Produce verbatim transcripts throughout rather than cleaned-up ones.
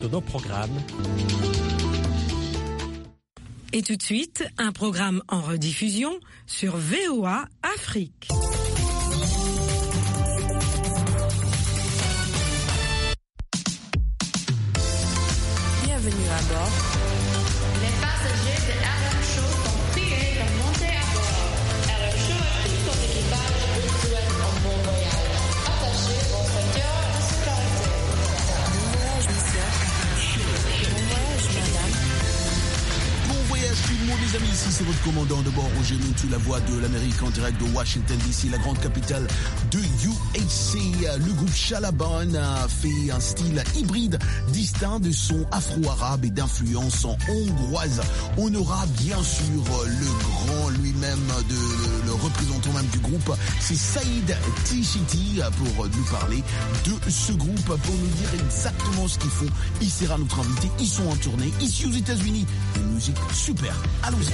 de nos programmes. Et tout de suite, un programme en rediffusion sur V O A Afrique. Bienvenue à bord. Les passagers de R M Show sont priés de monter à bord. R M Show et tout son équipage vous souhaitent un bon voyage. Attachez vos ceintures de sécurité. Bon voyage, monsieur. Bon voyage, madame. Bon voyage tout le monde les amis, ici c'est votre commandant de bord Roger Mintu, la voix de l'Amérique en direct de Washington D C, la grande capitale de U H C. Le groupe Chalaban a fait un style hybride distinct de son afro-arabe et d'influence hongroise. On aura bien sûr le grand lui-même, de, le, le représentant même du groupe, c'est Saïd Tchiti pour nous parler de ce groupe, pour nous dire exactement ce qu'ils font. Il sera notre invité, ils sont en tournée ici aux États-Unis. Une musique super, allons-y.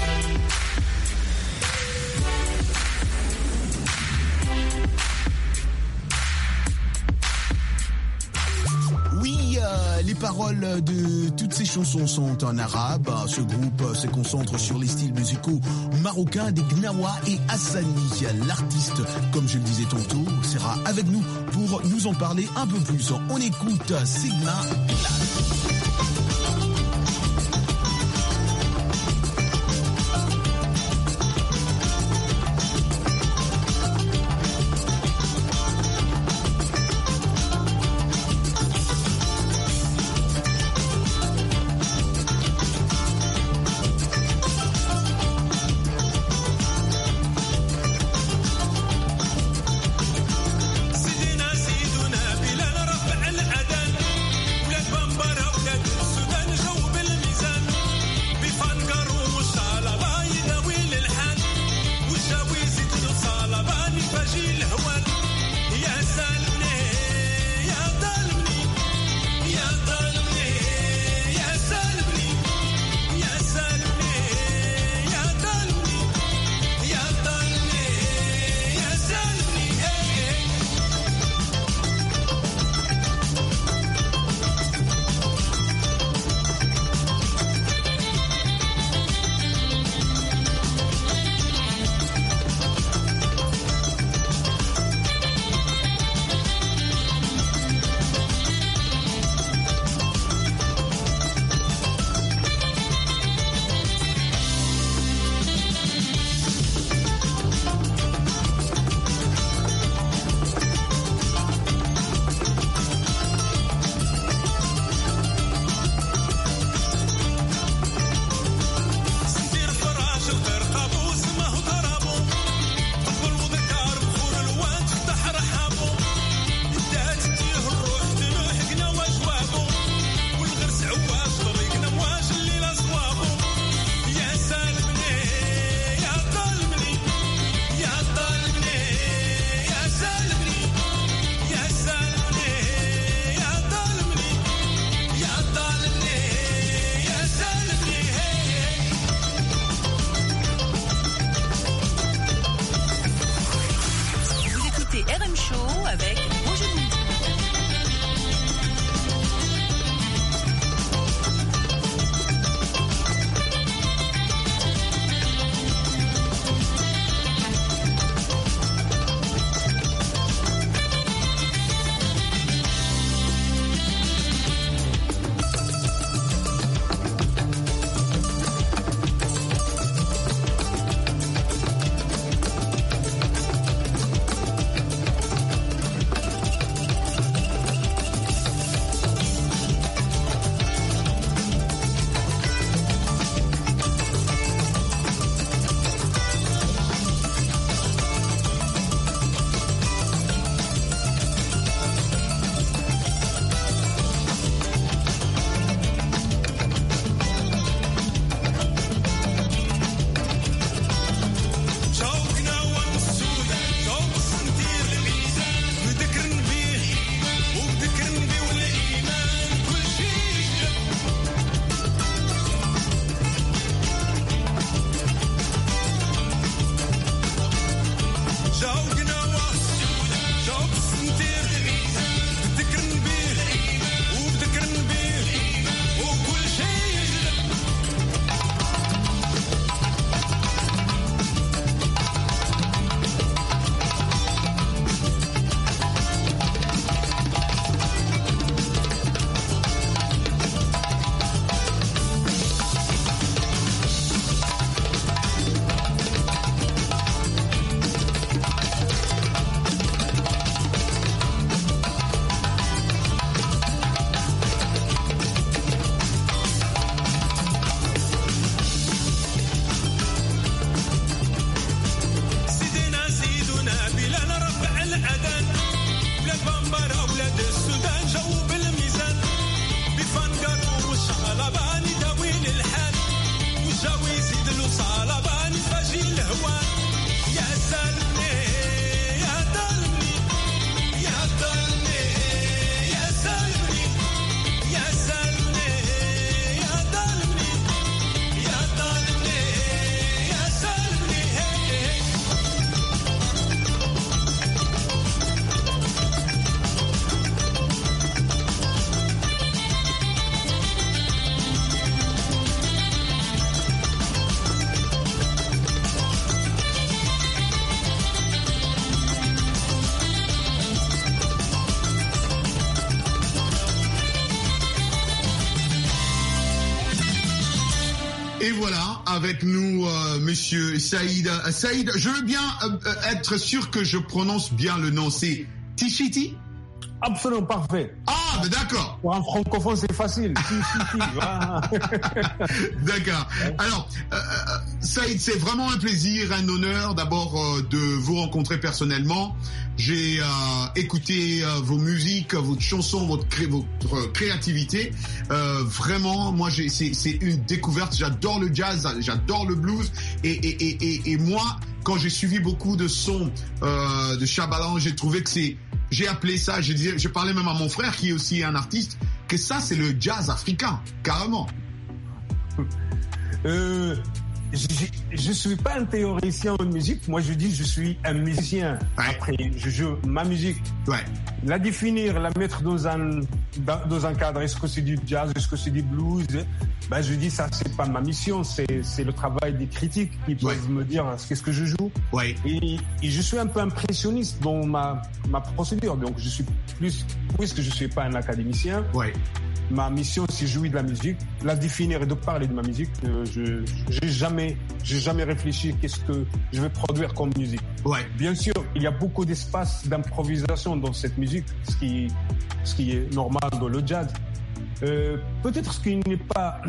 Oui, euh, les paroles de toutes ces chansons sont en arabe. Ce groupe se concentre sur les styles musicaux marocains des Gnawa et Hassani. L'artiste, comme je le disais tantôt, sera avec nous pour nous en parler un peu plus. On écoute Sigma Pilar. سيدنا سيدنا بلال رفع الأذان ولاد بامبا Et voilà, avec nous, euh, monsieur Saïd. Euh, Saïd, je veux bien euh, être sûr que je prononce bien le nom. C'est Tichiti? Absolument parfait. Ah, mais d'accord. Pour un francophone, c'est facile. Tichiti, voilà. D'accord. Alors, euh, Saïd, c'est vraiment un plaisir, un honneur d'abord euh, de vous rencontrer personnellement. J'ai euh, écouté euh, vos musiques, votre chanson, votre, cré votre créativité. Euh, vraiment, moi, c'est, c'est une découverte. J'adore le jazz, j'adore le blues. Et, et, et, et, et moi, quand j'ai suivi beaucoup de sons euh, de Chabalan, j'ai trouvé que c'est... J'ai appelé ça, j'ai, dit, j'ai parlé même à mon frère qui est aussi un artiste, que ça, c'est le jazz africain, carrément. Euh... Je ne suis pas un théoricien en musique. Moi, je dis je suis un musicien. Ouais. Après, je joue ma musique. Ouais. La définir, la mettre dans un, dans un cadre. Est-ce que c'est du jazz? Est-ce que c'est du blues? Ben, je dis ça, c'est pas ma mission. C'est, c'est le travail des critiques qui peuvent ouais. me dire qu'est-ce que je joue. Ouais. Et, et je suis un peu impressionniste dans ma, ma procédure. Donc, je suis plus, puisque je ne suis pas un académicien. Ouais. Ma mission, c'est jouer de la musique, la définir et de parler de ma musique. Euh, je j'ai jamais, j'ai jamais réfléchi qu'est-ce que je vais produire comme musique. Ouais. Bien sûr, il y a beaucoup d'espace d'improvisation dans cette musique, ce qui, ce qui est normal dans le jazz. Euh, peut-être ce qui n'est pas,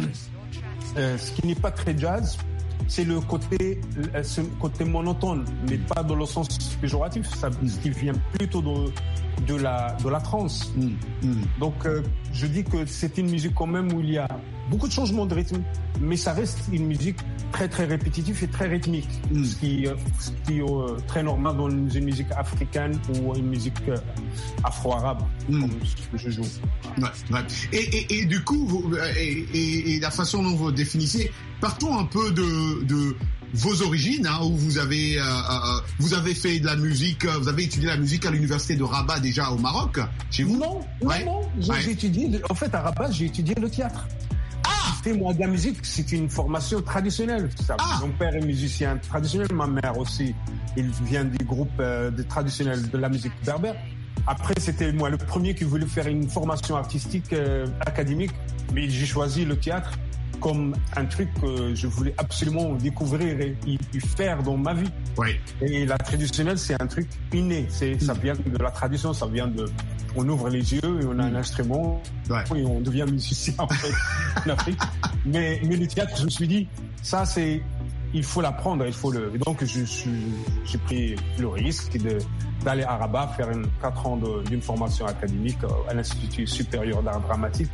euh, ce qui n'est pas très jazz, c'est le côté, ce côté monotone, mais pas dans le sens péjoratif. Ça, ce qui vient plutôt de, de la, de la trance. Mm. Mm. Donc, euh, je dis que c'est une musique quand même où il y a beaucoup de changements de rythme, mais ça reste une musique très très répétitive et très rythmique, mm. ce qui, euh, ce qui est euh, très normal dans une, une musique africaine ou une musique euh, afro-arabe, mm. comme ce que je joue. Ouais, ouais. Et, et, et du coup, vous, et, et, et la façon dont vous définissez, partons un peu de, de vos origines, hein, où vous avez, euh, euh, vous avez fait de la musique, vous avez étudié la musique à l'université de Rabat déjà au Maroc, chez vous? Non, ouais. non, non. J'ai, ouais. étudié, en fait, à Rabat, j'ai étudié le théâtre. Ah! Et moi, de la musique, c'est une formation traditionnelle. Ça. Ah. Mon père est musicien traditionnel, ma mère aussi. Il vient du groupe euh, de traditionnel de la musique berbère. Après, c'était moi le premier qui voulait faire une formation artistique euh, académique, mais j'ai choisi le théâtre comme un truc que je voulais absolument découvrir et, et faire dans ma vie. Oui. Et la traditionnelle, c'est un truc inné. C'est, mmh. Ça vient de la tradition, ça vient de... On ouvre les yeux et on a un instrument ouais. et on devient musicien en fait en Afrique. Mais, mais le théâtre, je me suis dit, ça c'est... Il faut l'apprendre, il faut le... Et donc, je, je, j'ai pris le risque de, d'aller à Rabat faire une, quatre ans de, d'une formation académique à l'Institut supérieur d'art dramatique.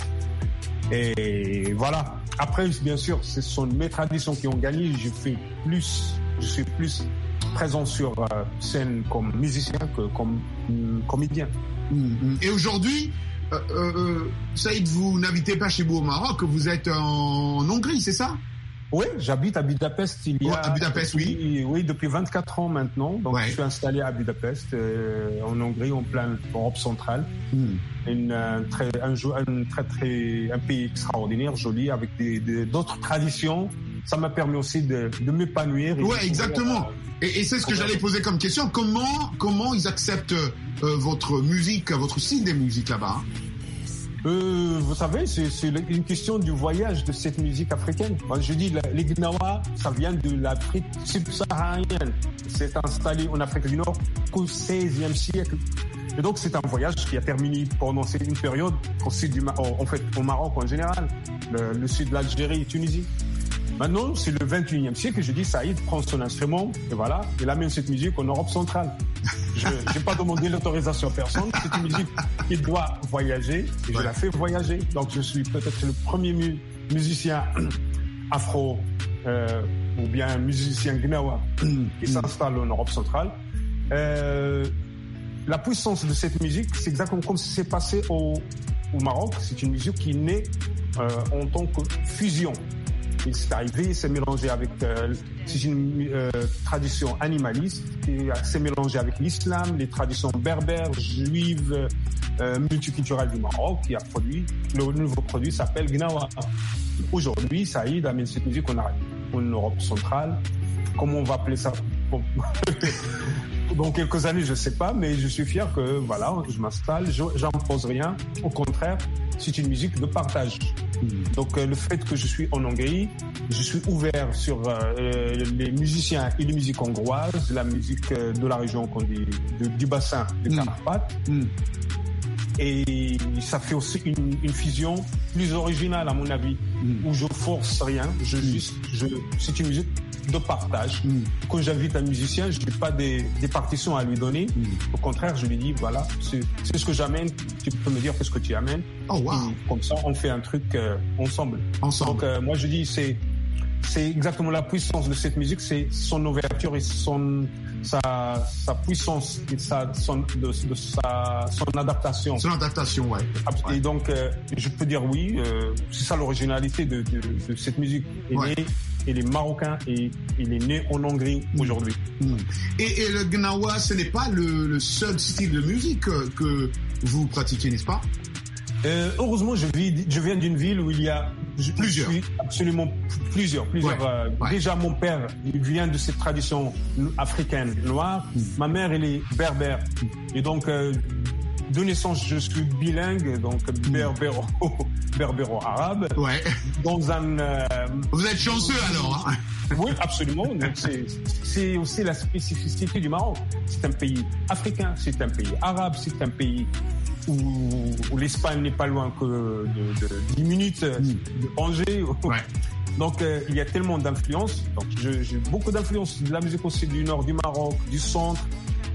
Et voilà. Après, bien sûr, ce sont mes traditions qui ont gagné. Je fais plus, je suis plus présent sur euh, scène comme musicien que comme euh, comédien. Mmh. Et aujourd'hui, euh, euh, Saïd, vous n'habitez pas chez vous au Maroc, vous êtes en, en Hongrie, c'est ça? Oui, j'habite à Budapest il y a... Ouais, à Budapest, depuis, oui. Oui, depuis vingt-quatre ans maintenant. Donc, ouais. je suis installé à Budapest, euh, en Hongrie, en plein Europe centrale. Mm. Une, un, très, un, un, très, très, un pays extraordinaire, joli, avec des, des, d'autres traditions. Ça m'a permis aussi de, de m'épanouir. Oui, exactement. Euh, et, et c'est ce que j'allais poser comme question. Comment, comment ils acceptent euh, votre musique, votre style de musique là-bas? Euh, vous savez, c'est, c'est une question du voyage de cette musique africaine. Moi, je dis, les Gnawa, ça vient de l'Afrique subsaharienne. C'est installé en Afrique du Nord qu'au seizième siècle. Et donc, c'est un voyage qui a terminé pendant une période au sud du Maroc, en fait, au Maroc en général, le, le sud de l'Algérie et Tunisie. Maintenant, c'est le vingt et unième siècle, je dis, Saïd prend son instrument, et voilà, il amène cette musique en Europe centrale. Je n'ai pas demandé l'autorisation à personne, c'est une musique qui doit voyager, et ouais. je la fais voyager. Donc, je suis peut-être le premier mu- musicien afro euh, ou bien un musicien gnawa qui s'installe en Europe centrale. Euh, la puissance de cette musique, c'est exactement comme ce qui s'est passé au, au Maroc. C'est une musique qui naît euh, en tant que fusion. Il s'est arrivé, il s'est mélangé avec... Euh, c'est une euh, tradition animaliste qui s'est mélangée avec l'islam, les traditions berbères, juives, euh, multiculturelles du Maroc, qui a produit... Le nouveau produit s'appelle Gnawa. Aujourd'hui, Saïd amène cette musique en, en Europe centrale. Comment on va appeler ça? Bon. Dans quelques années, je ne sais pas, mais je suis fier que voilà, je m'installe, je n'impose rien. Au contraire, c'est une musique de partage. Donc euh, le fait que je suis en Hongrie, je suis ouvert sur euh, les musiciens et les musiques hongroises, la musique euh, de la région qu'on dit, de, du bassin des Carpates. Mm. Mm. Et ça fait aussi une, une fusion plus originale à mon avis, mm. où je force rien, je juste, je, c'est une musique de partage. Mm. Quand j'invite un musicien, je n'ai pas des, des partitions à lui donner. Mm. Au contraire, je lui dis, voilà, c'est, c'est ce que j'amène. Tu peux me dire qu'est-ce que tu amènes. Oh, wow. Et comme ça, on fait un truc euh, ensemble. ensemble. Donc, euh, moi, je dis, c'est, c'est exactement la puissance de cette musique, c'est son ouverture et son, sa, sa puissance et sa, son, de, de sa, son adaptation. Son adaptation, ouais. Et ouais. donc, euh, je peux dire oui, euh, c'est ça l'originalité de, de, de cette musique. Elle ouais. est, il est marocain et il est né en Hongrie mmh. aujourd'hui. Mmh. Et, et le gnawa, ce n'est pas le, le seul style de musique que, que vous pratiquez, n'est-ce pas? Euh, heureusement, je, vis, je viens d'une ville où il y a je, plusieurs. Je suis absolument plusieurs. plusieurs ouais. Euh, ouais. Déjà, mon père, il vient de cette tradition africaine noire. Mmh. Ma mère, elle est berbère. Et donc, euh, de naissance, je suis bilingue, donc berbéro, berbéro-arabe. Ouais. Dans un. Euh, Vous êtes chanceux alors, hein? Oui, absolument. Donc c'est, c'est aussi la spécificité du Maroc. C'est un pays africain, c'est un pays arabe, c'est un pays où, où l'Espagne n'est pas loin que de, de dix minutes de Angers. Ouais. Donc euh, il y a tellement d'influences. Donc je, j'ai beaucoup d'influences de la musique aussi du nord du Maroc, du centre.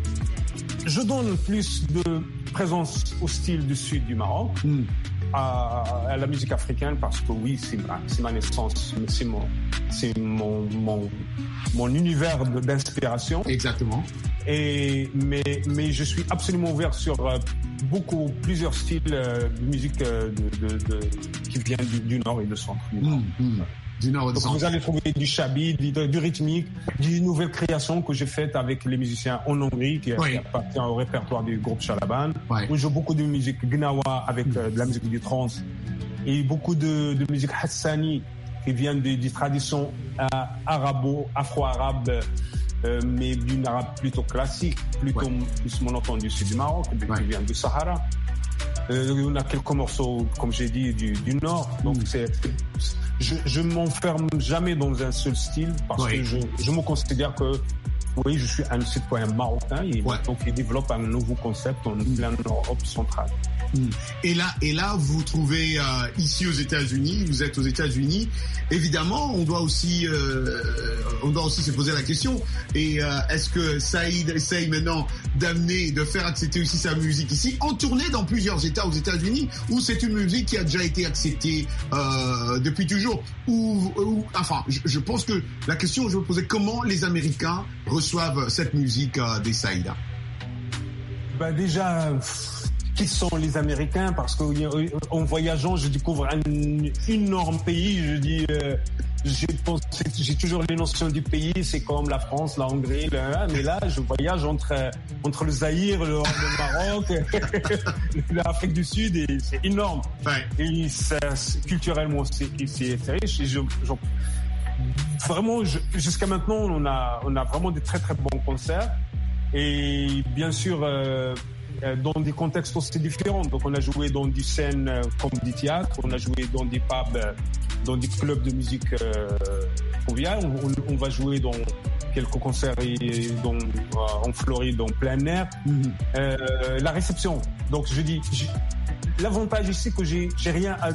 Je donne plus de présence au style du sud du Maroc. Mm. À, à la musique africaine parce que oui, c'est ma, c'est ma naissance, c'est mon, c'est mon, mon, mon univers d'inspiration. Exactement. Et, mais, mais je suis absolument ouvert sur euh, beaucoup, plusieurs styles euh, de musique euh, de, de, de, qui viennent du, du nord et du centre. Mmh, mmh. Du nord et du centre. Vous allez trouver du shabi, du, du rythmique, d'une nouvelle création que j'ai faite avec les musiciens en Hongrie, qui, oui. qui appartient au répertoire du groupe Shalaban. Oui. On joue beaucoup de musique gnawa avec mmh. euh, de la musique du trance et beaucoup de, de musique hassani qui vient des de traditions euh, arabo, afro-arabes. Euh, mais d'une arabe plutôt classique, plutôt ouais. plus monotone du sud du Maroc, ouais. qui vient du Sahara. Euh, on a quelques morceaux, comme j'ai dit, du, du nord. Donc mm. c'est, je, je m'enferme jamais dans un seul style parce ouais. que je, je me considère que oui, je suis un citoyen marocain et ouais. donc il développe un nouveau concept en mm. plein Europe centrale. Et là, et là, vous trouvez euh, ici aux États-Unis. Vous êtes aux États-Unis. Évidemment, on doit aussi, euh, on doit aussi se poser la question. Et euh, est-ce que Saïd essaye maintenant d'amener, de faire accepter aussi sa musique ici, en tournée dans plusieurs États aux États-Unis, ou c'est une musique qui a déjà été acceptée euh, depuis toujours, ou, ou enfin, je, je pense que la question que je veux poser, comment les Américains reçoivent cette musique euh, des Saïda? Ben déjà. Pff... Qui sont les Américains? Parce qu'en voyageant, je découvre un énorme pays. Je dis, euh, j'ai, pensé, j'ai toujours les notions du pays. C'est comme la France, la Hongrie, le, mais là, je voyage entre entre le Zaïre, le, le Maroc, l'Afrique du Sud, et c'est énorme. Ouais. Et ça, culturellement, c'est, c'est, c'est riche. Et je, je, vraiment, je, jusqu'à maintenant, on a on a vraiment des très très bons concerts. Et bien sûr. Euh, dans des contextes aussi différents. Donc on a joué dans des scènes comme du théâtre, on a joué dans des pubs, dans des clubs de musique euh, conviviale, on, on, on va jouer dans quelques concerts et dans, en Floride en plein air. Mm-hmm. Euh, la réception, donc je dis, j'ai, l'avantage ici que j'ai, j'ai rien à,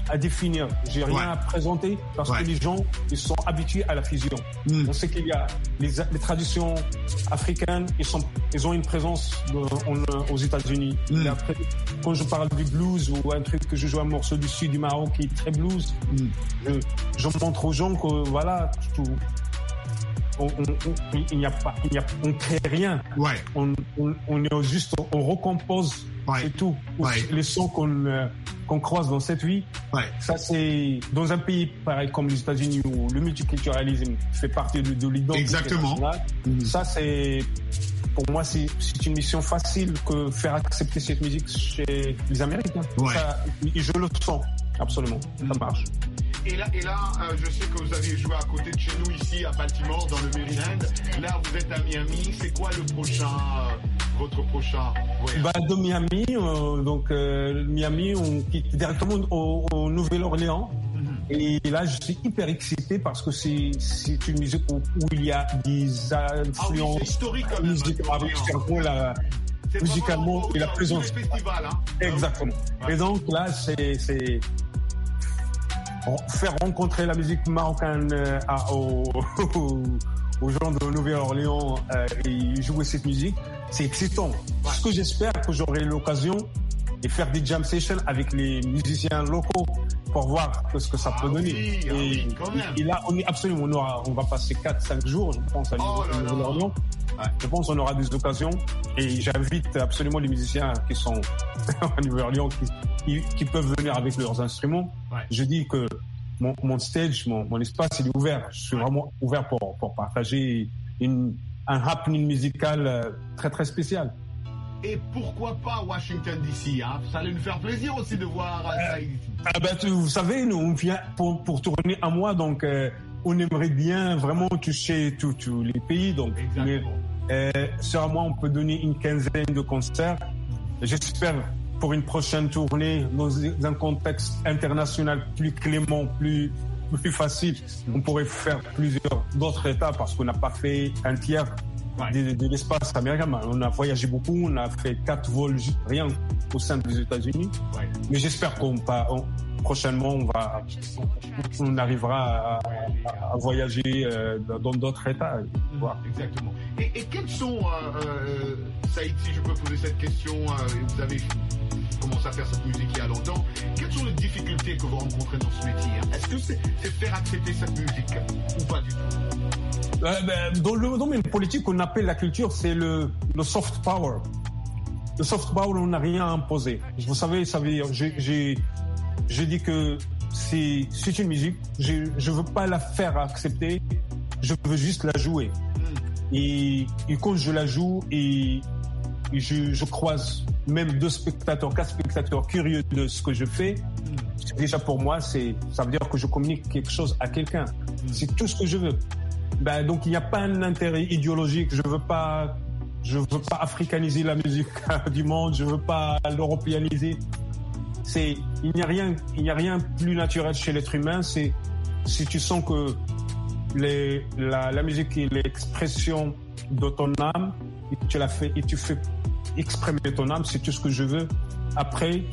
à définir, j'ai rien ouais. à présenter parce ouais. que les gens ils sont habitués à la fusion. Mm. On sait qu'il y a les, les traditions africaines, ils, sont, ils ont une présence de, en, aux États-Unis. Mm. Et après, quand je parle du blues ou un truc que je joue un morceau du sud du Maroc qui est très blues, mm. je, je montre aux gens que voilà, tout, on, on, on, il n'y a pas, il n'y a, on crée rien. Ouais. On, on, on est juste, on, on recompose. Ouais. C'est tout. Ouais. Les sons qu'on, euh, qu'on croise dans cette vie. Ouais. Ça, c'est dans un pays pareil comme les États-Unis où le multiculturalisme fait partie de, de l'identité nationale. Mmh. Ça, c'est, pour moi, c'est, c'est une mission facile que faire accepter cette musique chez les Américains. Ouais. Ça, et je le sens, absolument. Mmh. Ça marche. Et là, et là euh, je sais que vous avez joué à côté de chez nous, ici, à Baltimore, dans le Maryland. Là, vous êtes à Miami. C'est quoi le prochain, euh, votre prochain voyage? Bah, de Miami, euh, donc euh, Miami, on quitte directement au, au Nouvelle-Orléans. Mm-hmm. Et là, je suis hyper excité parce que c'est, c'est une musique où, où il y a des influences ah oui, c'est historique quand même. Musicalement, musicalement et la présence. Festival, hein. Exactement. Ouais. Et donc là, c'est... c'est faire rencontrer la musique marocaine euh, à, aux, aux gens de Nouvelle-Orléans euh, et jouer cette musique, c'est excitant. Ouais. Ce que j'espère que j'aurai l'occasion de faire des jam sessions avec les musiciens locaux pour voir ce que ça ah peut oui, donner. Ah et, oui, quand même. et là, on est absolument, on, aura, on va passer quatre cinq jours, je pense, à oh Nouvelle-Orléans. Ouais. Je pense qu'on aura des occasions et j'invite absolument les musiciens qui sont à Nouvelle-Orléans qui, qui, qui peuvent venir avec leurs instruments. Ouais. Je dis que mon, mon stage, mon, mon espace, il est ouvert. Je suis ouais. vraiment ouvert pour, pour partager une, un happening musical très très spécial. Et pourquoi pas Washington D C, hein? Ça allait nous faire plaisir aussi de voir ça ici. Ah ben, tu, vous savez, nous on vient pour, pour tourner un mois, donc euh, on aimerait bien vraiment toucher tous les pays. Donc, mais, euh, sur un mois, on peut donner une quinzaine de concerts. J'espère pour une prochaine tournée dans un contexte international plus clément, plus plus facile, on pourrait faire plusieurs d'autres États parce qu'on n'a pas fait un tiers ouais. de, de l'espace américain. On a voyagé beaucoup, on a fait quatre vols rien au sein des États-Unis. Ouais. Mais j'espère qu'on va on, prochainement on va on arrivera à, à, à voyager euh, dans d'autres États. Mmh, voilà. Exactement. Et, et quels sont, euh, euh, Saïd, si je peux poser cette question, euh, vous avez commencé à faire cette musique il y a longtemps, quelles sont les difficultés que vous rencontrez dans ce métier? Est-ce que c'est, c'est faire accepter cette musique ou pas du tout? euh, ben, Dans le domaine politique, on appelle la culture, c'est le, le soft power. Le soft power, on n'a rien à imposer. Vous savez, ça veut dire, j'ai, j'ai, j'ai dit que c'est, c'est une musique, je ne veux pas la faire accepter, je veux juste la jouer. Mm. Et, et quand je la joue, et, et je, je croise même deux spectateurs, quatre spectateurs curieux de ce que je fais, mm. déjà pour moi, c'est, ça veut dire que je communique quelque chose à quelqu'un. Mm. C'est tout ce que je veux. Ben, donc il n'y a pas un intérêt idéologique, je veux pas, je veux pas africaniser la musique du monde, je veux pas l'européaniser. C'est, il n'y a rien, il n'y a rien plus naturel chez l'être humain. C'est, si tu sens que les, la, la musique est l'expression de ton âme, et tu la fais, et tu fais exprimer ton âme, c'est tout ce que je veux. Après,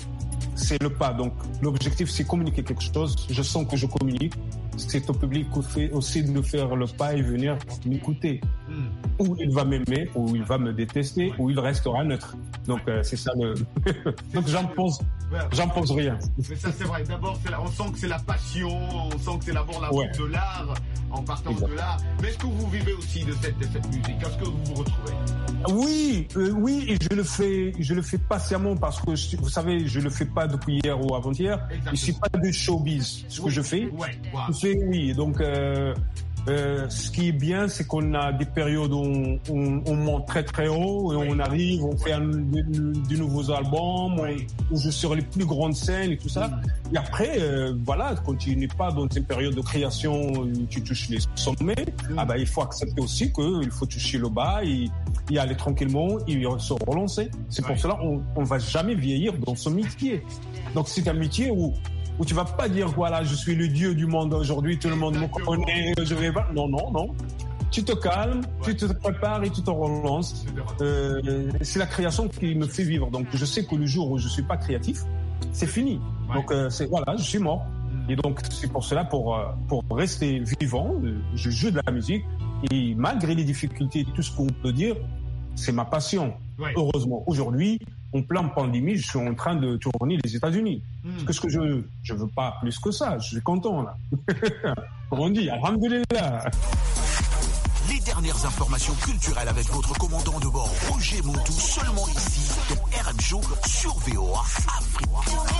c'est le pas. Donc, l'objectif, c'est communiquer quelque chose. Je sens que je communique. C'est au public aussi de faire le pas et venir m'écouter. Mm. Ou il va m'aimer, ou il va me détester, ou il restera neutre. Donc, euh, c'est ça le... Donc, j'en pense, j'en pense rien. Mais ça, c'est vrai. D'abord, c'est la... on sent que c'est la passion, on sent que c'est d'abord la ouais. de l'art, en partant exact. de l'art. Mais est-ce que vous vivez aussi de cette, de cette musique? Est-ce que vous vous retrouvez? Oui, euh, oui, et je le fais, je le fais patiemment parce que, vous savez, je le fais pas depuis hier ou avant-hier. Exactement. Je suis pas de showbiz. Ce oui. que je fais, ouais. wow. je fais, oui. Donc, euh, euh, ce qui est bien, c'est qu'on a des périodes où on, on, on monte très très haut et oui. on arrive, on fait un, de, de nouveaux albums, oui. on, on joue sur les plus grandes scènes et tout ça. Mm. Et après, euh, voilà, quand tu n'es pas dans une période de création, tu touches les sommets, mm. ah ben, il faut accepter aussi qu'il faut toucher le bas et, et aller tranquillement et se relancer. C'est oui. pour cela qu'on ne va jamais vieillir dans ce métier. Donc c'est un métier où où tu vas pas dire voilà je suis le dieu du monde aujourd'hui, tout le monde me connaît, je vais pas. Non non non. Tu te calmes, ouais. tu te prépares et tu te relances. Euh, c'est la création qui me fait vivre. Donc je sais que le jour où je suis pas créatif, c'est fini. Ouais. Donc euh, c'est voilà, je suis mort. Et donc c'est pour cela, pour euh, pour rester vivant, je joue de la musique et malgré les difficultés, tout ce qu'on peut dire, c'est ma passion. Ouais. Heureusement, aujourd'hui, en pleine pandémie, je suis en train de tourner les États-Unis. Mm. Qu'est-ce que je veux? Je veux pas plus que ça. Je suis content là. Comme on dit, alhamdoulilah. Les dernières informations culturelles avec votre commandant de bord Roger Montou, seulement ici dans R M Show sur V O A Afrique.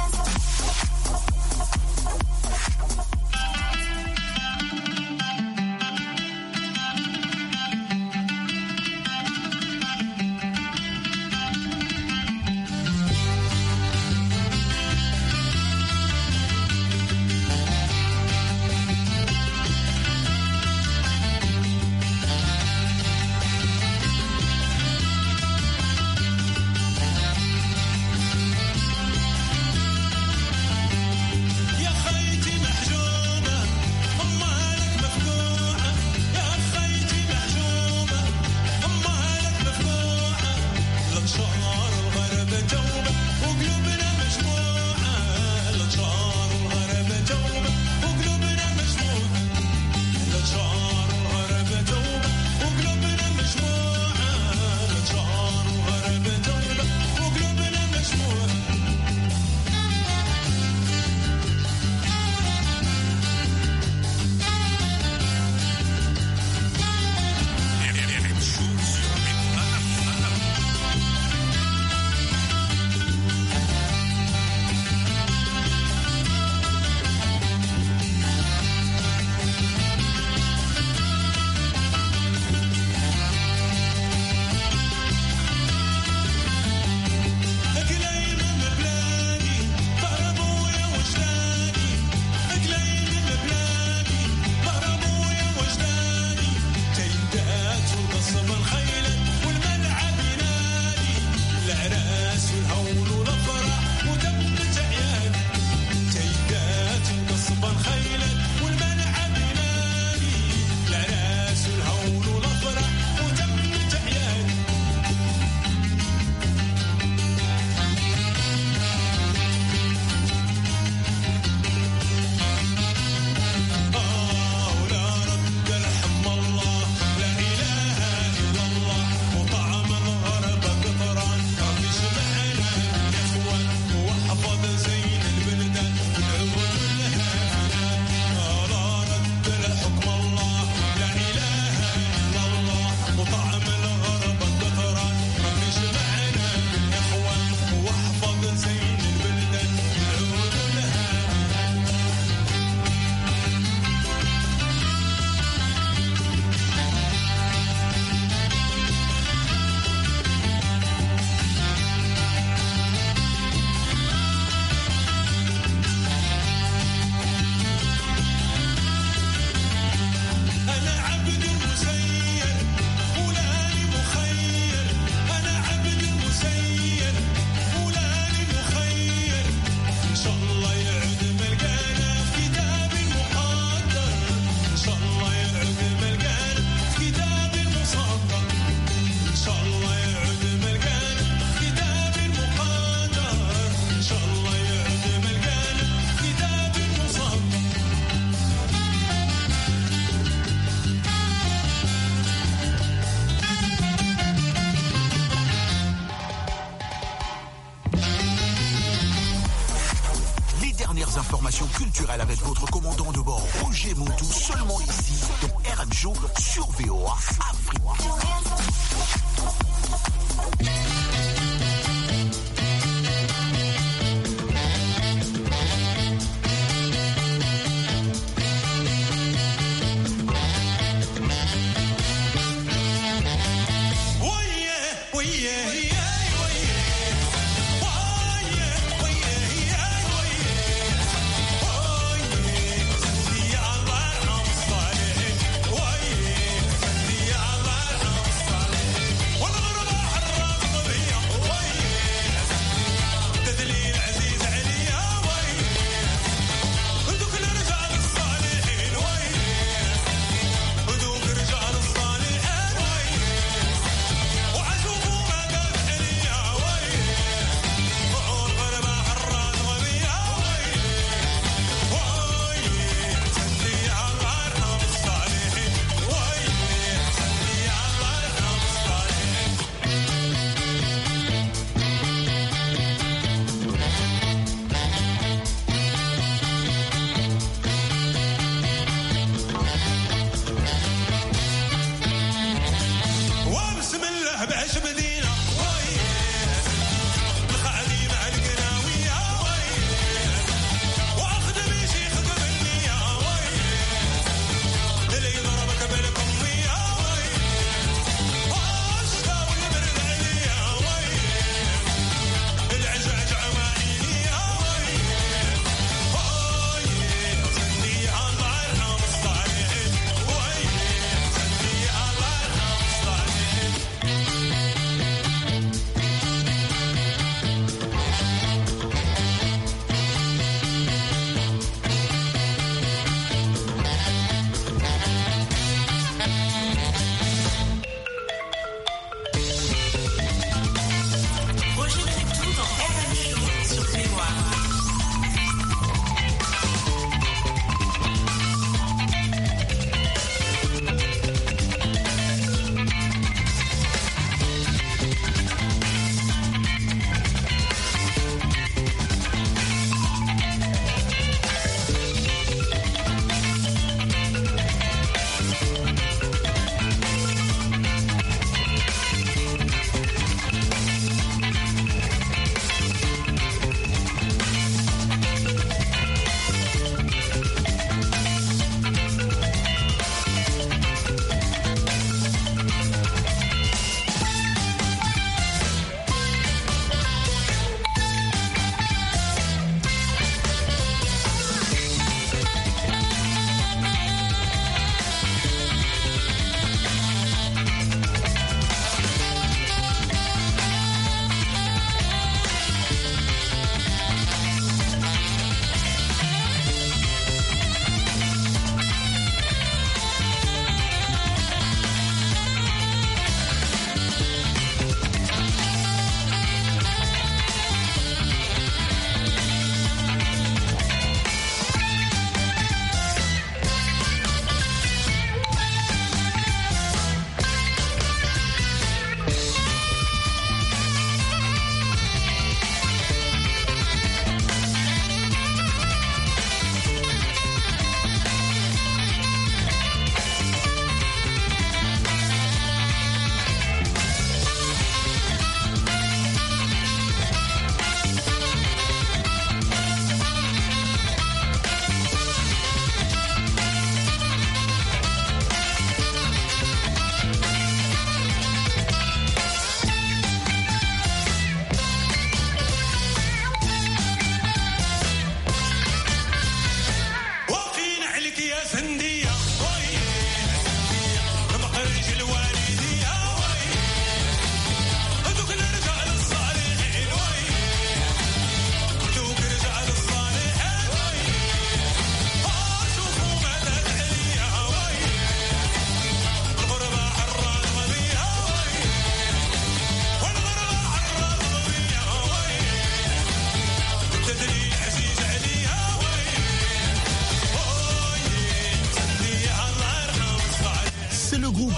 Informations culturelles avec votre commandant de bord Roger Montou, seulement ici dans R M Show sur V O A Afrique.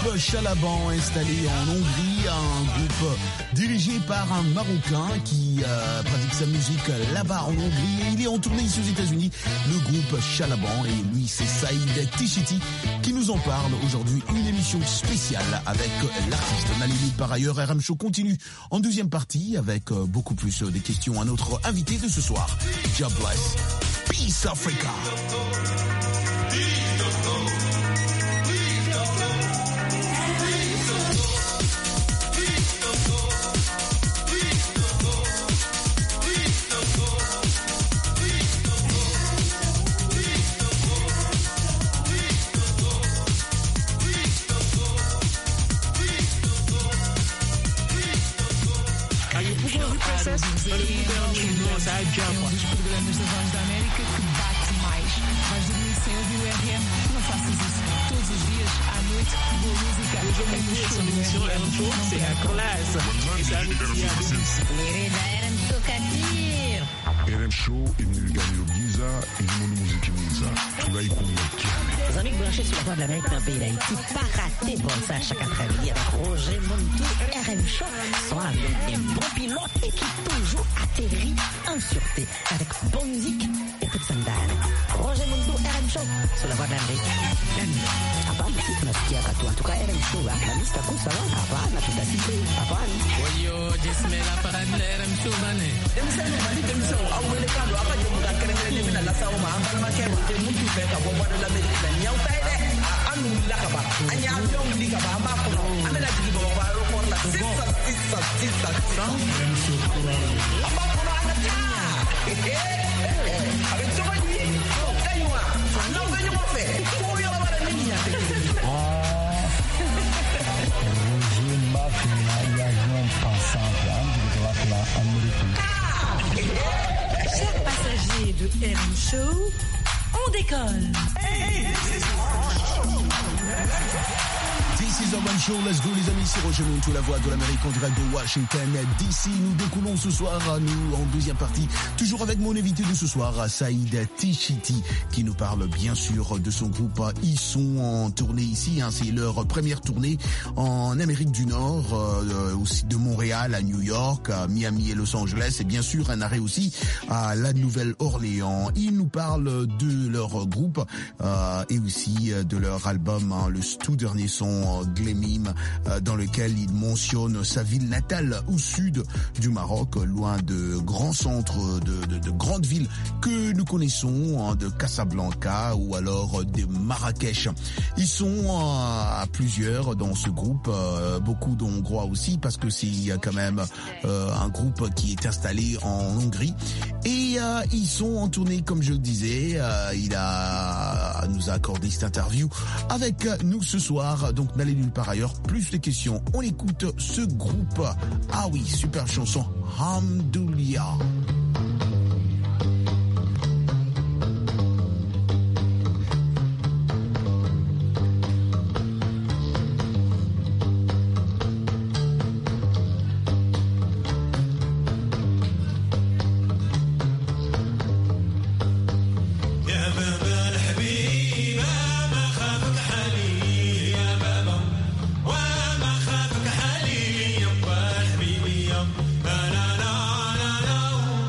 groupe Chalaban installé en Hongrie, un groupe dirigé par un Marocain qui euh, pratique sa musique là-bas en Hongrie et il est en tournée ici aux États-Unis. Le groupe Chalaban et lui c'est Saïd Tichiti qui nous en parle aujourd'hui. Une émission spéciale avec l'artiste Nalini. Par ailleurs, R M Show continue en deuxième partie avec beaucoup plus des questions à notre invité de ce soir. God bless. Peace Africa. Dos programas da Voz da América que bate mais. Vais dormir sem ouvir o R M? Não faças isso. Todos os dias, à noite, boa música. Essa émission c'est la classe. Et ça veut dire Lirida R M Show Kadir. R M Show imnilganyo giza inimonu muziki mwiza tunaikumbakiane. Les amis branchés sur la Voix de l'Amérique dans le pays d'Haïti, pas rater bon ça chaque après-midi avec Roger Montou et R M Show sont avec des bons pilotes et qui toujours atterrit en sûreté avec bonne musique et toute sandale. Roger Montou, R M Show sur la Voix de l'Amérique. Hapana, si tunasikia katu. En tout cas, R M Show, la lista kuu sawa. Hapana, tutasikia. Hapana. Oyo, jismela parade la R M Show bane. Emisano mali temso awelekalo abaje mudakerele mina la sawo ma ambala makero te mutu fe ka bomba de l'Amérique. Nyau taide anu lakaba. Anya avion likaba amba ko. Amela digi bomba ro ko la sisa sisa sisa. R M Show ko. Amba ko ana ta. Avec ce qu'on dit, kaywa. Non venez mo fe. Ko yo ba la niña. Chers passagers de R M Show, on décolle. This is Urban Show, let's go les amis, c'est Roger Montou, la voix de l'Amérique en direct de Washington D C. Nous découlons ce soir, nous en deuxième partie, toujours avec mon invité de ce soir, Saïd Tichiti, qui nous parle bien sûr de son groupe. Ils sont en tournée ici, hein, c'est leur première tournée en Amérique du Nord, euh, aussi de Montréal à New York, à Miami et Los Angeles, et bien sûr un arrêt aussi à la Nouvelle-Orléans. Ils nous parlent de leur groupe euh, et aussi de leur album, hein, le tout dernier son Glemim, dans lequel il mentionne sa ville natale au sud du Maroc, loin de grands centres, de, de, de grandes villes que nous connaissons, hein, de Casablanca ou alors de Marrakech. Ils sont à plusieurs dans ce groupe, beaucoup d'Hongrois aussi, parce que c'est quand même euh, un groupe qui est installé en Hongrie. Et euh, ils sont en tournée, comme je le disais. Euh, il a nous a accordé cette interview avec nous ce soir. Donc n'allez nulle part ailleurs. Plus de questions. On écoute ce groupe. Ah oui, super chanson. Hamdoulia. Na na na na na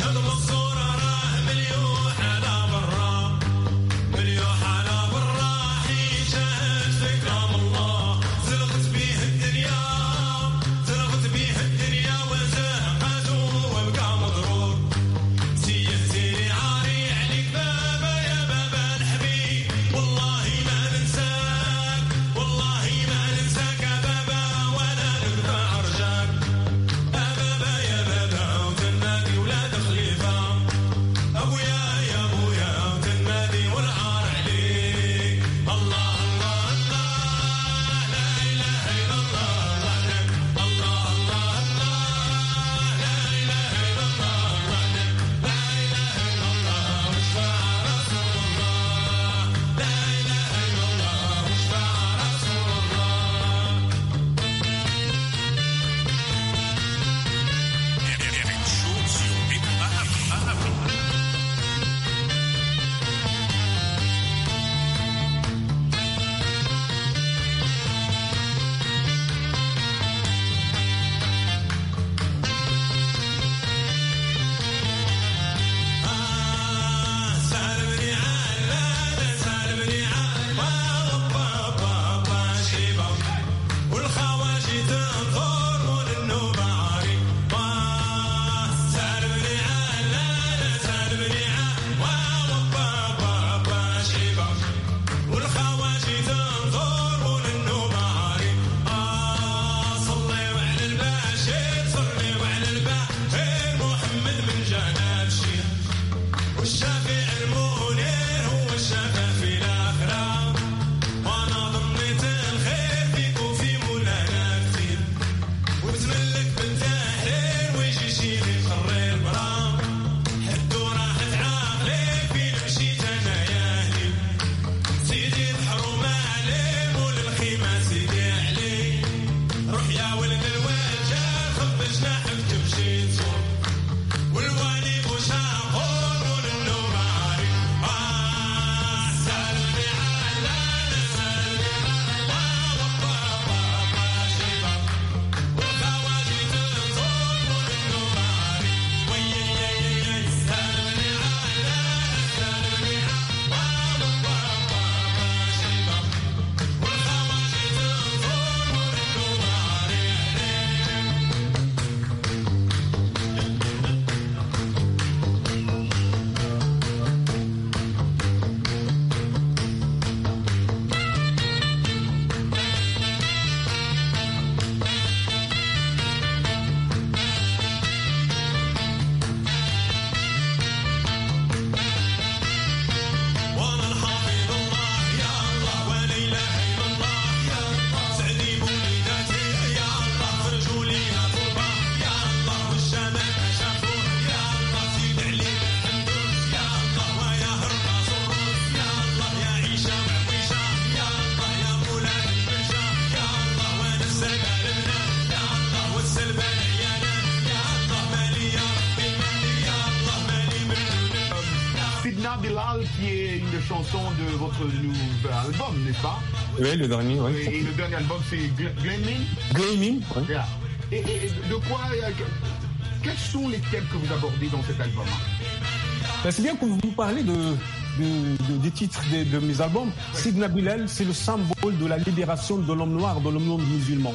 Bilal, qui est une chanson de votre nouvel album, n'est-ce pas? Oui, le dernier, oui. Et le dernier album, c'est Gleaming? Gleaming, oui. Yeah. Et, et de quoi, quels sont les thèmes que vous abordez dans cet album? Ben, c'est bien que vous parlez de, de, de, des titres de, de mes albums. Oui. Sidna Bilal, c'est le symbole de la libération de l'homme noir dans le monde musulman.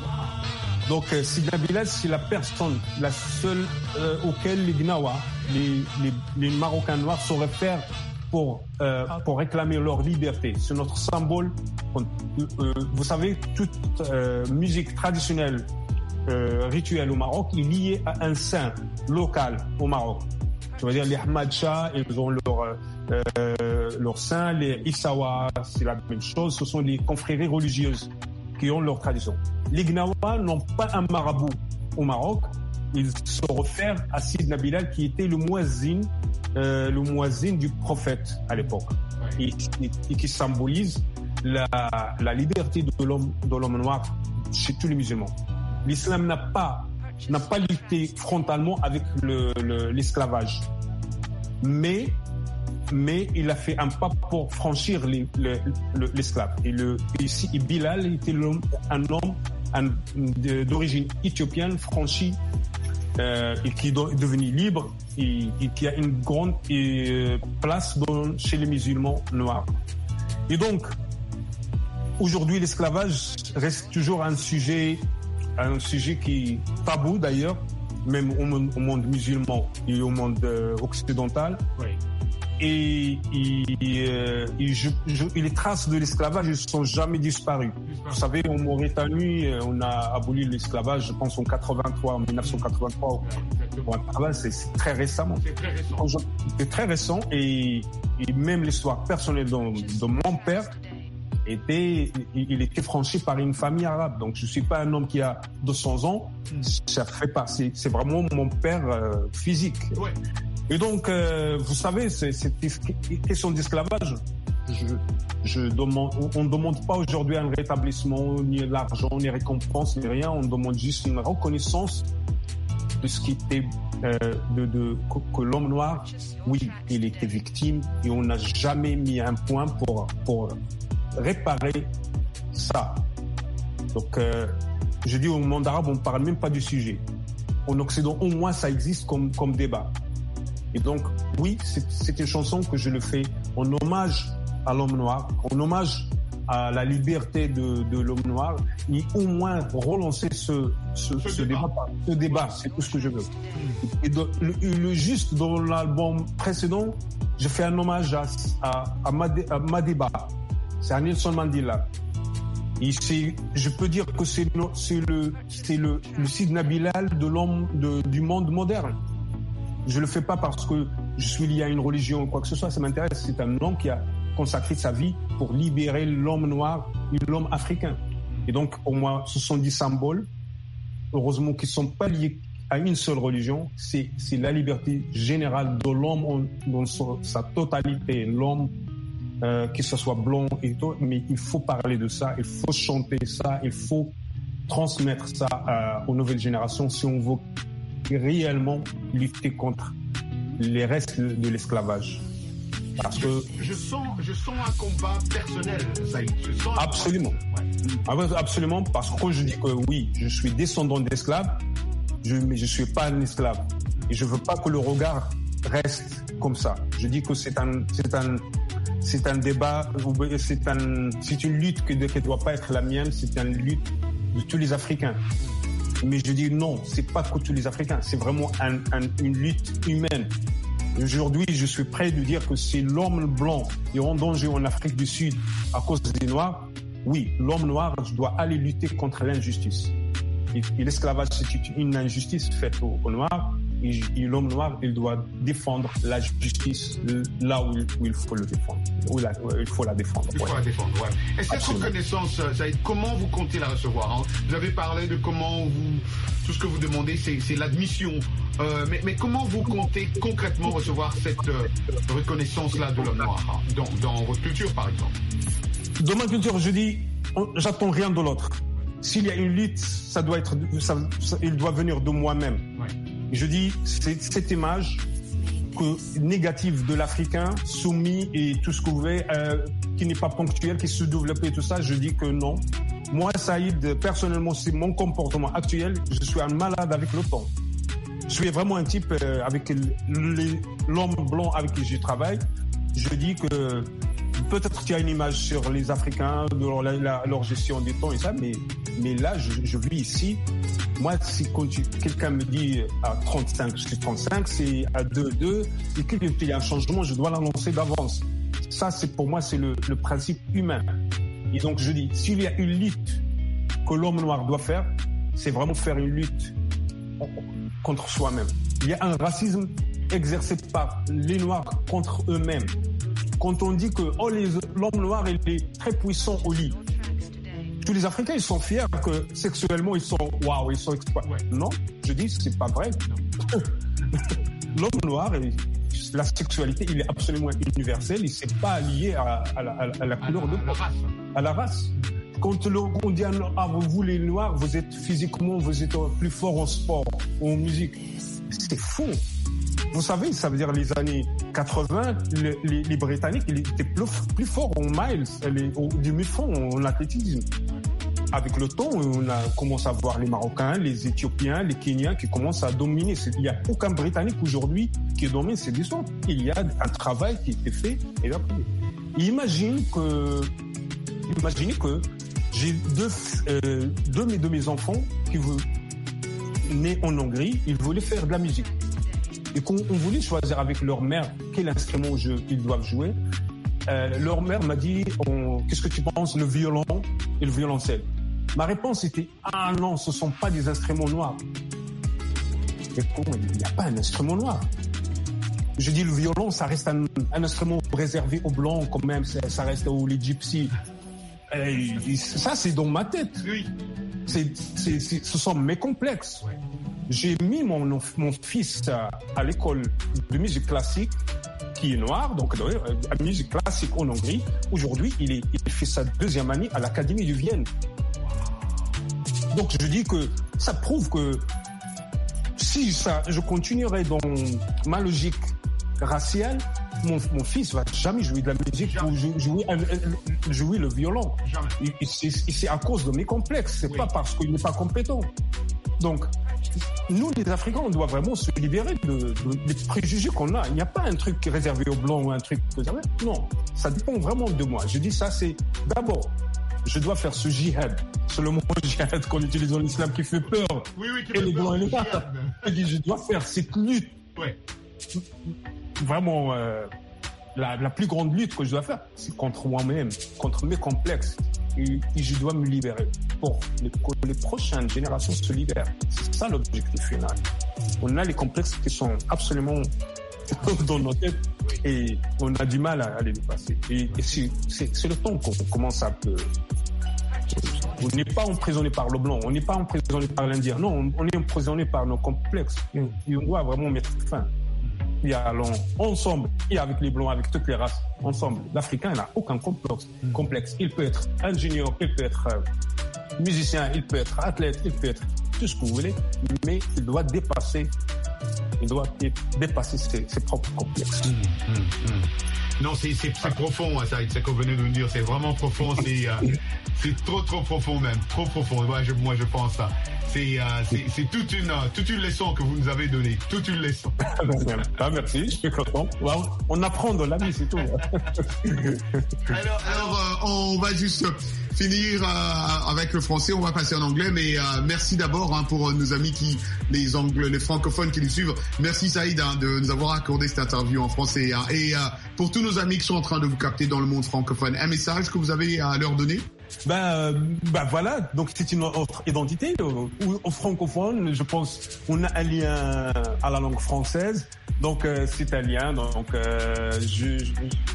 Donc, euh, Sidna Bilal, c'est la personne, la seule euh, auquel les Gnawa, les, les, les Marocains noirs se réfèrent pour, euh, pour réclamer leur liberté. C'est notre symbole. Euh, vous savez, toute euh, musique traditionnelle, euh, rituelle au Maroc est liée à un saint local au Maroc. Je veux dire, les Ahmad Shah, ils ont leur, euh, leur saint, les Issawa, c'est la même chose. Ce sont les confréries religieuses qui ont leur tradition. Les Gnawa n'ont pas un marabout au Maroc. Ils se réfèrent à Sidna Bilal qui était le muezzin, euh, le muezzin du prophète à l'époque, et, et, et qui symbolise la, la liberté de l'homme, de l'homme noir chez tous les musulmans. L'islam n'a pas, n'a pas lutté frontalement avec le, le, l'esclavage, mais mais il a fait un pas pour franchir les, le, le, l'esclave. Et, le, ici, et Bilal était un homme un, de, d'origine éthiopienne franchi euh, et qui est devenu libre et, et qui a une grande et, place dans, chez les musulmans noirs. Et donc, aujourd'hui, l'esclavage reste toujours un sujet, un sujet qui est tabou d'ailleurs, même au monde, au monde musulman et au monde euh, occidental. Oui. Et, et, euh, et, je, je, et les traces de l'esclavage ne sont jamais disparues. Vous savez, en Mauritanie, on a aboli l'esclavage, je pense, en quatre-vingt-trois, en dix-neuf cent quatre-vingt-trois. Bon, c'est, c'est très récemment. C'est très récent. C'est très récent et, et même l'histoire personnelle de, de mon père était, il était franchi par une famille arabe. Donc, je ne suis pas un homme qui a deux cents ans. Ça fait pas. C'est, c'est vraiment mon père euh, physique. Ouais. Et donc, euh, vous savez, c'est, cette question d'esclavage, je, je demande, on ne demande pas aujourd'hui un rétablissement, ni l'argent, ni récompense, ni rien. On demande juste une reconnaissance de ce qui était, euh, de, de, que, que l'homme noir, oui, il était victime et on n'a jamais mis un point pour, pour réparer ça. Donc, euh, je dis au monde arabe, on ne parle même pas du sujet. En Occident, au moins, ça existe comme, comme débat. Et donc, oui, c'est, c'est une chanson que je le fais en hommage à l'homme noir, en hommage à la liberté de, de l'homme noir, et au moins relancer ce, ce, ce, ce débat. débat. Ce débat, c'est tout ce que je veux. Et de, le, le juste dans l'album précédent, je fais un hommage à, à, à, Made, à Madiba, c'est à Nelson Mandela. Et c'est, je peux dire que c'est, c'est le, c'est le, le Sidna Bilal de l'homme de, du monde moderne. Je le fais pas parce que je suis lié à une religion ou quoi que ce soit, ça m'intéresse. C'est un homme qui a consacré sa vie pour libérer l'homme noir et l'homme africain. Et donc, pour moi, ce sont des symboles, heureusement, qui ne sont pas liés à une seule religion. C'est, c'est la liberté générale de l'homme dans sa totalité. L'homme, euh, que ce soit blanc et tout, mais il faut parler de ça, il faut chanter ça, il faut transmettre ça euh, aux nouvelles générations si on veut réellement lutter contre les restes de l'esclavage. Parce je, que je sens, je sens un combat personnel, Saïd. Je sens absolument, ouais. absolument, parce que quand je dis que oui, je suis descendant d'esclaves, je, mais je suis pas un esclave et je veux pas que le regard reste comme ça. Je dis que c'est un, c'est un, c'est un débat, c'est un, c'est une lutte qui ne doit pas être la mienne, c'est une lutte de tous les Africains. Mais je dis non, c'est pas que tous les Africains, c'est vraiment un, un, une lutte humaine. Aujourd'hui, je suis prêt de dire que si l'homme blanc est en danger en Afrique du Sud à cause des Noirs, oui, l'homme noir doit aller lutter contre l'injustice. Et, et l'esclavage, c'est une injustice faite aux, aux Noirs. Et, et l'homme noir, il doit défendre la justice là où il, où il faut le défendre, où, la, où il faut la défendre. Il faut ouais. la défendre, ouais. Et cette Absolument. reconnaissance, Saïd, comment vous comptez la recevoir, hein? Vous avez parlé de comment vous, tout ce que vous demandez, c'est, c'est l'admission. Euh, mais, mais comment vous comptez concrètement recevoir cette euh, reconnaissance-là de l'homme noir, hein, dans, dans votre culture, par exemple? Dans ma culture, je dis, on, j'attends rien de l'autre. S'il y a une lutte, ça doit être, ça, ça, il doit venir de moi-même. Ouais. Je dis, c'est cette image que, négative de l'Africain, soumis et tout ce que vous voulez, euh, qui n'est pas ponctuel, qui se développe et tout ça, je dis que non. Moi, Saïd, personnellement, c'est mon comportement actuel. Je suis un malade avec le temps. Je suis vraiment un type euh, avec les, l'homme blanc avec qui je travaille. Je dis que peut-être qu'il y a une image sur les Africains, de leur, la, leur gestion des temps et ça, mais, mais là, je, je vis ici. Moi, si quand tu, quelqu'un me dit à trente-cinq, je suis trente-cinq, c'est à deux deux, et qu'il y a un changement, je dois l'annoncer d'avance. Ça, c'est pour moi, c'est le, le principe humain. Et donc, je dis, s'il y a une lutte que l'homme noir doit faire, c'est vraiment faire une lutte contre soi-même. Il y a un racisme exercé par les Noirs contre eux-mêmes. Quand on dit que oh, les, l'homme noir il est très puissant au lit, tous les Africains ils sont fiers que sexuellement ils sont waouh, ils sont exploités. Ouais. Non, je dis c'est pas vrai. L'homme noir, la sexualité, il est absolument universel. Il n'est pas lié à, à, la, à la couleur de peau, à la race. Quand on dit ah, vous les noirs, vous êtes physiquement, vous êtes plus fort en sport ou en musique, c'est faux. Vous savez, ça veut dire les années quatre-vingts, les, les, les Britanniques ils étaient plus, plus forts en miles, les, au, du mille-fond, en athlétisme. avec le temps, on a commencé à voir les Marocains, les Éthiopiens, les Kenyans qui commencent à dominer. Il n'y a aucun Britannique aujourd'hui qui domine cette histoire. Il y a un travail qui est fait et après. Imagine que, imaginez que j'ai deux, euh, deux de mes enfants qui veulent, nés en Hongrie, ils voulaient faire de la musique. Et qu'on on voulait choisir avec leur mère quel instrument je, ils doivent jouer. Euh, leur mère m'a dit on, qu'est-ce que tu penses, le violon et le violoncelle? Ma réponse était ah non, ce ne sont pas des instruments noirs. Mais comment il n'y a pas un instrument noir? Je dis le violon, ça reste un, un instrument réservé aux blancs quand même, ça, ça reste aux les gypsies. Et ça, c'est dans ma tête. Oui. C'est, c'est, c'est, ce sont mes complexes. Ouais. J'ai mis mon, mon fils à, à l'école de musique classique, qui est noir, donc la musique classique en Hongrie. Aujourd'hui, il, est, il fait sa deuxième année à l'Académie de Vienne. Donc je dis que ça prouve que si ça, je continuerai dans ma logique raciale, mon, mon fils va jamais jouer de la musique jamais. ou jouer, jouer le violon. Et, et, c'est, et c'est à cause de mes complexes, c'est oui. pas parce qu'il n'est pas compétent. Donc, nous, les Africains, on doit vraiment se libérer de, de, des préjugés qu'on a. Il n'y a pas un truc réservé aux Blancs ou un truc réservé. Non, ça dépend vraiment de moi. Je dis ça, c'est d'abord, je dois faire ce jihad. C'est le mot jihad qu'on utilise dans l'islam qui fait peur. Oui, oui, qui et fait les Blancs et les Noirs. Je dis, je dois faire cette lutte. Ouais. Vraiment, euh, la, la plus grande lutte que je dois faire, c'est contre moi-même, contre mes complexes. Et, et je dois me libérer pour les, que les prochaines générations se libèrent. C'est ça l'objectif final. On a les complexes qui sont absolument dans nos têtes et on a du mal à, à les dépasser. Et, et c'est, c'est, c'est le temps qu'on commence à... Peu, on n'est pas emprisonné par le blanc, on n'est pas emprisonné par l'Indien. Non, on, on est emprisonné par nos complexes. Et, et on doit vraiment mettre fin. Et allons ensemble, et avec les Blancs, avec toutes les races, ensemble. L'Africain n'a aucun complexe. complexe. Il peut être ingénieur, il peut être euh, musicien, il peut être athlète, il peut être tout ce que vous voulez, mais il doit dépasser, il doit dépasser ses, ses propres complexes. Mmh, mmh, mmh. Non, c'est, c'est, c'est profond, ça, c'est ce qu'on venait de nous dire. C'est vraiment profond. C'est, euh, c'est trop, trop profond même. Trop profond. Moi, je, moi, je pense ça. C'est, euh, c'est, c'est toute une, toute une leçon que vous nous avez donnée. Toute une leçon. Ah, merci, je suis content. On apprend dans la vie, c'est tout. alors, alors euh, on va juste finir euh, avec le français. On va passer en anglais, mais euh, merci d'abord hein, pour nos amis qui, les anglais, les francophones qui nous suivent. Merci Saïd hein, de nous avoir accordé cette interview en français. Hein. Et euh, pour tous nos amis qui sont en train de vous capter dans le monde francophone, un message que vous avez à leur donner? Ben, euh, ben voilà, donc c'est une autre identité. Au francophone, je pense, on a un lien à la langue française, donc euh, c'est un lien. Donc, euh, je, je,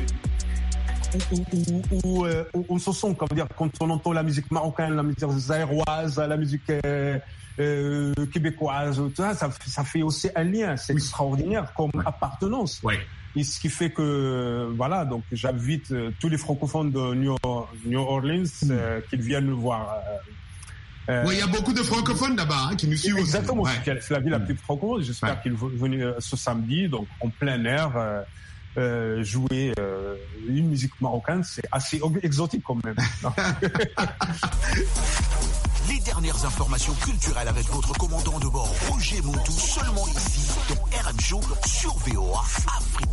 où, où, où, euh, on se sent, comment dire, quand on entend la musique marocaine, la musique zaïroise, la musique euh, euh, québécoise, tout ça, ça, ça fait aussi un lien. C'est oui. extraordinaire comme ouais. appartenance. Ouais. Et ce qui fait que, voilà, donc j'invite euh, tous les francophones de New, New Orleans euh, qu'ils viennent nous voir. Euh, oui, il y a beaucoup de francophones là-bas hein, qui nous suivent. Exactement, aussi. Ouais. C'est la ville la plus francophone. J'espère ouais. qu'ils vont venir ce samedi, donc en plein air, euh, euh, jouer euh, une musique marocaine. C'est assez exotique quand même. Les dernières informations culturelles avec votre commandant de bord, Roger Montou, seulement ici, dans R M Show, sur V O A Afrique.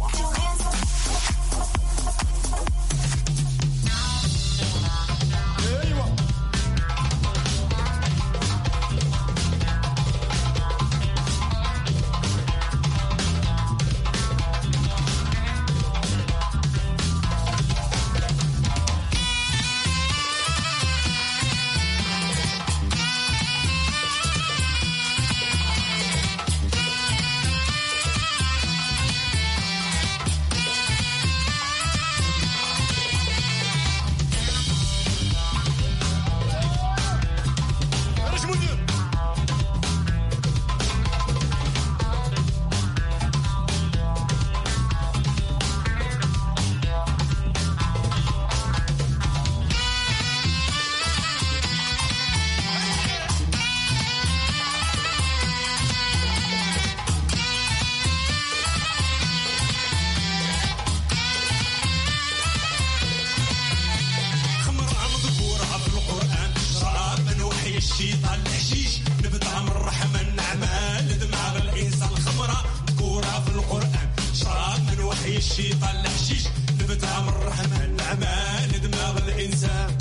الشيطان الحشيش نبتها من الرحمن نعمان دماغ الإنسان.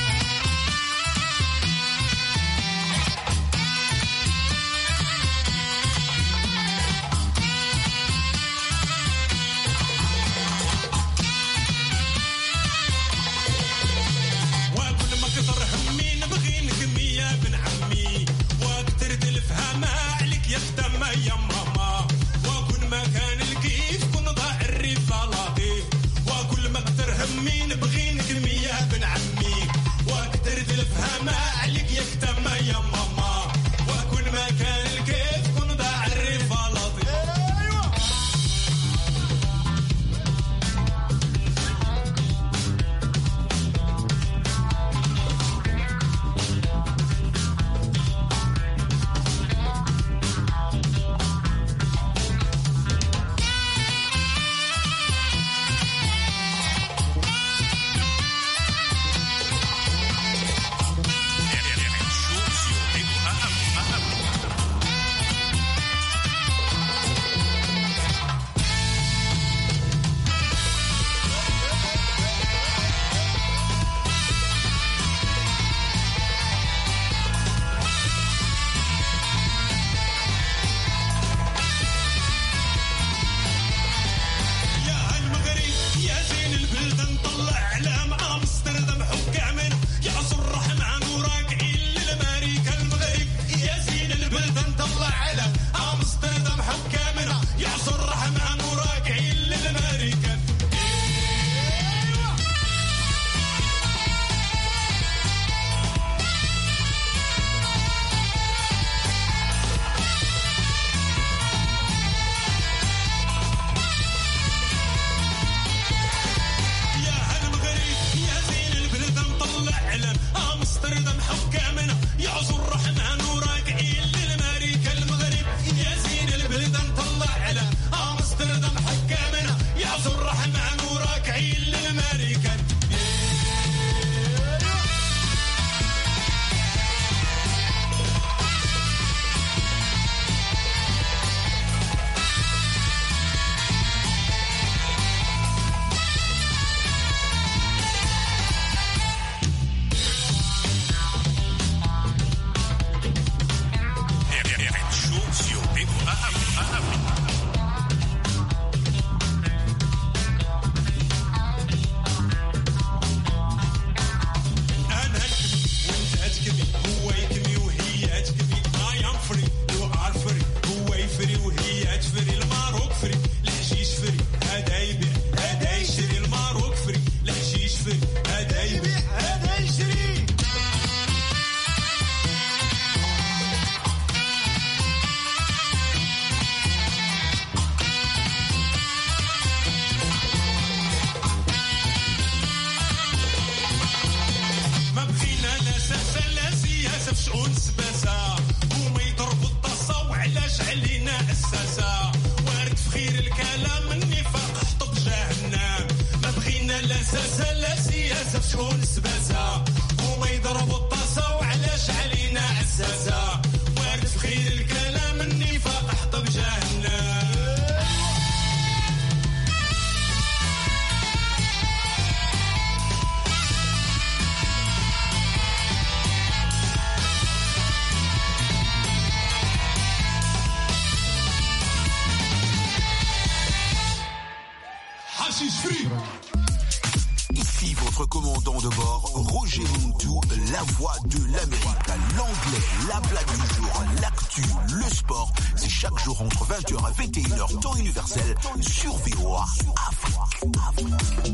Ici votre commandant de bord, Roger Muntu, la voix de l'Amérique. L'anglais, la blague du jour, l'actu, le sport. C'est chaque jour entre vingt heures et vingt et une heures temps universel sur V O A Afrique. Afrique.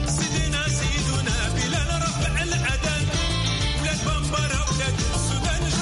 سيدنا سيدنا بلال رفع الأذان ولاد بمبرة ولاد السودان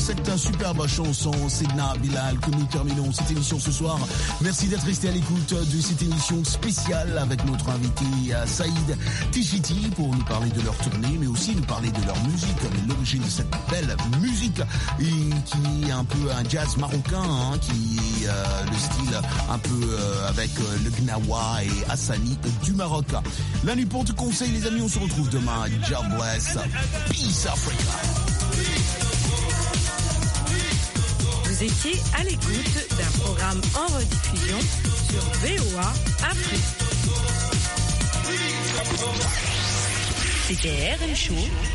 cette superbe chanson Sedna Bilal que nous terminons cette émission ce soir. Merci d'être resté à l'écoute de cette émission spéciale avec notre invité Saïd Tichiti pour nous parler de leur tournée, mais aussi nous parler de leur musique, l'origine de cette belle musique et qui est un peu un jazz marocain, hein, qui est euh, le style un peu euh, avec euh, le Gnawa et Hassani du Maroc. La nuit pour te conseille les amis, on se retrouve demain. God bless. Peace Africa. Vous étiez à l'écoute d'un programme en rediffusion sur V O A Afrique. C'était R M Show.